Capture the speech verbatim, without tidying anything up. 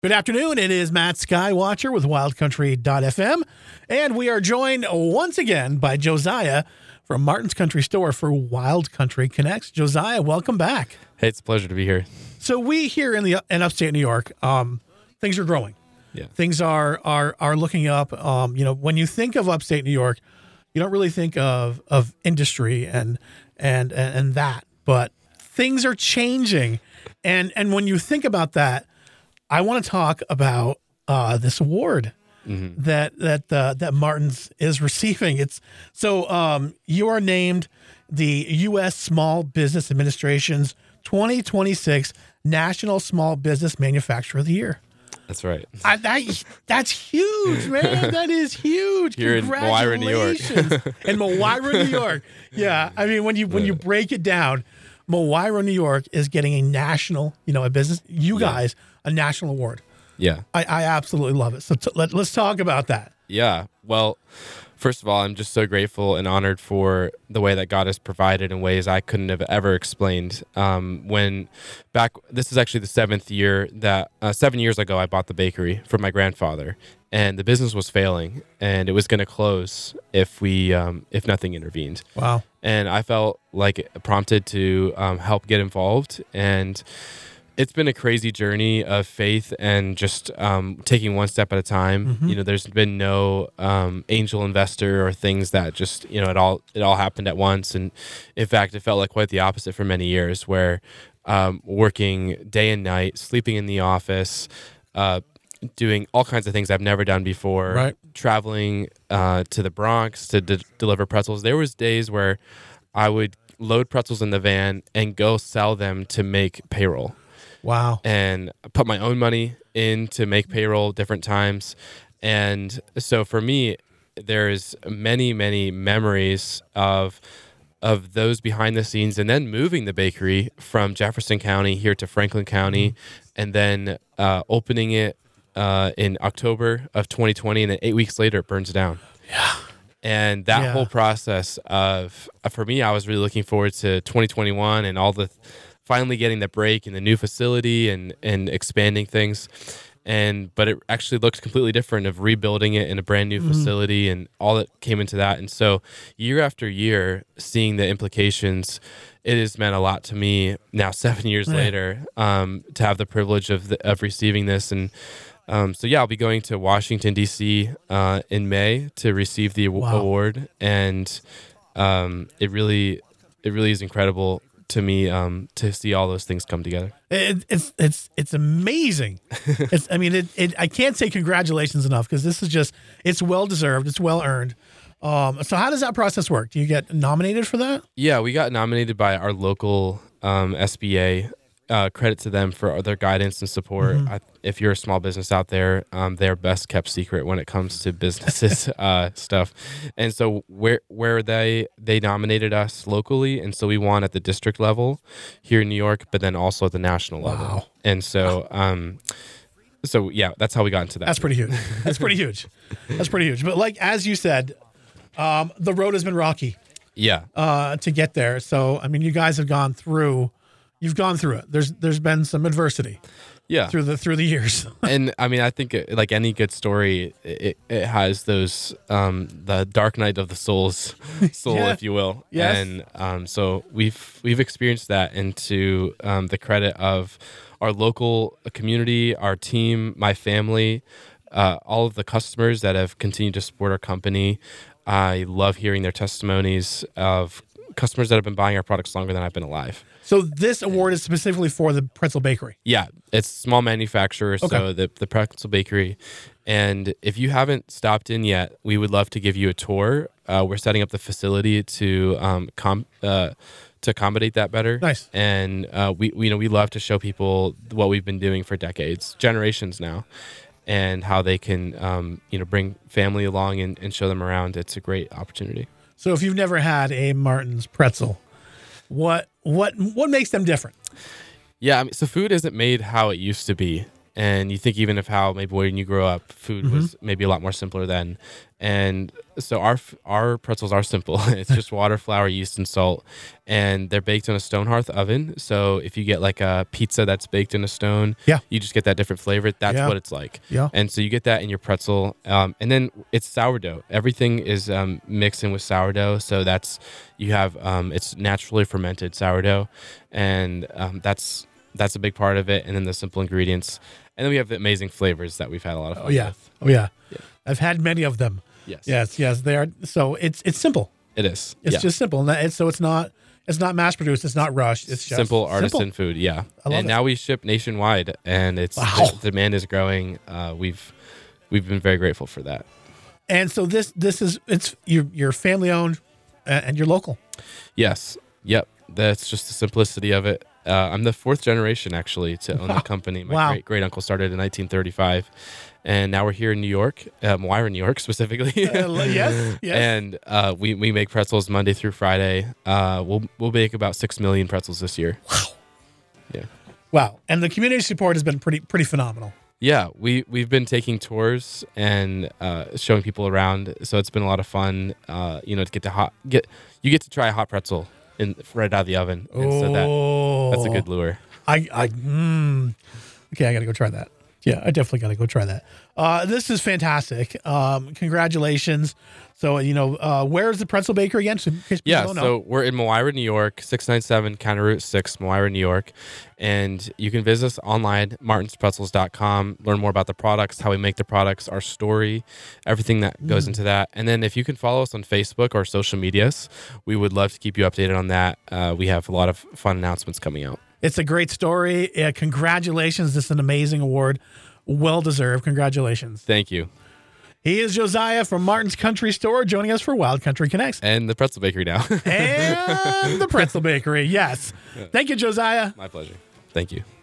Good afternoon. It is Matt Skywatcher with wild country dot f m, and we are joined once again by Josiah from Martin's Country Store for Wild Country Connects. Josiah, welcome back. Hey, it's a pleasure to be here. So we here in the in upstate New York, um, things are growing. Yeah, things are are are looking up. Um, you know, when you think of upstate New York, you don't really think of of industry and and and, and that, but things are changing, and and when you think about that, I want to talk about uh, this award mm-hmm. that that uh, that Martin's is receiving. It's so um, you are named the U S Small Business Administration's twenty twenty-six National Small Business Manufacturer of the Year. That's right. I, that, that's huge, man. That is huge. Here in Moira, New York. In Moira, New York. Yeah, I mean when you when you break it down, Moira, New York is getting a national, you know, a business. You guys. Yeah. A national award. Yeah. I, I absolutely love it. So t- let, let's talk about that. Yeah. Well, first of all, I'm just so grateful and honored for the way that God has provided in ways I couldn't have ever explained. Um, when back, this is actually the seventh year that, uh, seven years ago, I bought the bakery from my grandfather, and the business was failing, and it was going to close if we, um, if nothing intervened. Wow. And I felt like prompted to um, help get involved, and it's been a crazy journey of faith and just um, taking one step at a time. Mm-hmm. You know, there's been no um, angel investor or things that just, you know, it all it all happened at once. And in fact, it felt like quite the opposite for many years, where um, working day and night, sleeping in the office, uh, doing all kinds of things I've never done before, right. traveling uh, to the Bronx to de- deliver pretzels. There was days where I would load pretzels in the van and go sell them to make payroll. Wow. And put my own money in to make payroll different times. And so for me, there's many, many memories of of those behind the scenes, and then moving the bakery from Jefferson County here to Franklin County, mm-hmm. and then uh, opening it uh, in October of twenty twenty, and then eight weeks later it burns down. Yeah. And that yeah. whole process of, uh, for me, I was really looking forward to twenty twenty-one and all the finally getting the break in the new facility and, and expanding things. And but it actually looked completely different of rebuilding it in a brand new mm-hmm. facility and all that came into that. And so year after year, seeing the implications, it has meant a lot to me now seven years yeah. later um, to have the privilege of the, of receiving this. And um, so, yeah, I'll be going to Washington, D C uh, in May to receive the wow. award. And um, it really, it really is incredible to me um, to see all those things come together. It, it's it's it's amazing. it's I mean, it, it I can't say congratulations enough, because this is just, it's well deserved. It's well earned. Um, so how does that process work? Do you get nominated for that? Yeah, we got nominated by our local um, S B A. Uh, credit to them for their guidance and support. Mm-hmm. I, if you're a small business out there, um, they're best kept secret when it comes to businesses uh, stuff. And so where where they they nominated us locally, and so we won at the district level here in New York, but then also at the national level. Wow. And so um, so yeah, that's how we got into that. That's pretty huge. That's pretty huge. That's pretty huge. But like as you said, um, the road has been rocky. Yeah. Uh, to get there. So I mean, you guys have gone through. You've gone through it. There's there's been some adversity. Yeah. Through the through the years. And I mean, I think it, like any good story, it, it has those um, the dark night of the soul's soul, yeah. if you will. Yes. And um, so we've we've experienced that, and to um, the credit of our local community, our team, my family, uh, all of the customers that have continued to support our company. I love hearing their testimonies of customers that have been buying our products longer than I've been alive. So this award is specifically for the Pretzel Bakery? Yeah, it's small manufacturers, okay. so the, the Pretzel Bakery. And if you haven't stopped in yet, we would love to give you a tour. Uh, we're setting up the facility to um, com- uh, to accommodate that better. Nice. And uh, we, we, you know, we love to show people what we've been doing for decades, generations now, and how they can um, you know bring family along and, and show them around. It's a great opportunity. So if you've never had a Martin's pretzel, what what what makes them different? Yeah, I mean, so food isn't made how it used to be. And you think even of how maybe when you grew up, food Mm-hmm. was maybe a lot more simpler then. And so our f- our pretzels are simple. It's just water, flour, yeast, and salt, and they're baked in a stone hearth oven. So if you get like a pizza that's baked in a stone, Yeah. you just get that different flavor. That's Yeah. what it's like. Yeah. And so you get that in your pretzel, um, and then it's sourdough. Everything is um, mixed in with sourdough. So that's you have um, it's naturally fermented sourdough, and um, that's that's a big part of it. And then the simple ingredients, and then we have the amazing flavors that we've had a lot of fun Oh yeah. with. Oh yeah. Yeah. I've had many of them. Yes. Yes. Yes. They are. So it's it's simple. It is. It's yeah. just simple. And that- It's, so it's not it's not mass produced. It's not rushed. It's just simple artisan simple. food. Yeah. I love and it. now we ship nationwide, and it's Wow. the demand is growing. Uh, we've we've been very grateful for that. And so this this is it's you're you're family owned, uh, and you're local. Yes. Yep. That's just the simplicity of it. Uh, I'm the fourth generation actually to own the company. My Wow. great great uncle started in nineteen thirty-five, and now we're here in New York, uh, Moira, New York specifically. Uh, yes. Yes. And uh, we we make pretzels Monday through Friday. Uh, we'll we'll make about six million pretzels this year. Wow. Yeah. Wow. And the community support has been pretty pretty phenomenal. Yeah, we we've been taking tours and uh, showing people around, so it's been a lot of fun. Uh, you know, to get to hot get you get to try a hot pretzel in right out of the oven, and so that Oh, that's a good lure. I, I, mm, okay, I got to go try that. Yeah, I definitely got to go try that. Uh, this is fantastic. Um, congratulations. So, you know, uh, where's the pretzel baker again? So, in case people Yeah, don't know. so we're in Moira, New York, six ninety-seven County Route six, Moira, New York. And you can visit us online, martins pretzels dot com, learn more about the products, how we make the products, our story, everything that goes Mm. into that. And then if you can follow us on Facebook or social medias, we would love to keep you updated on that. Uh, we have a lot of fun announcements coming out. It's a great story. Uh, congratulations. This is an amazing award. Well deserved. Congratulations. Thank you. He is Josiah from Martin's Country Store, joining us for Wild Country Connects. And the Pretzel Bakery now. And the Pretzel Bakery. Yes. Thank you, Josiah. My pleasure. Thank you.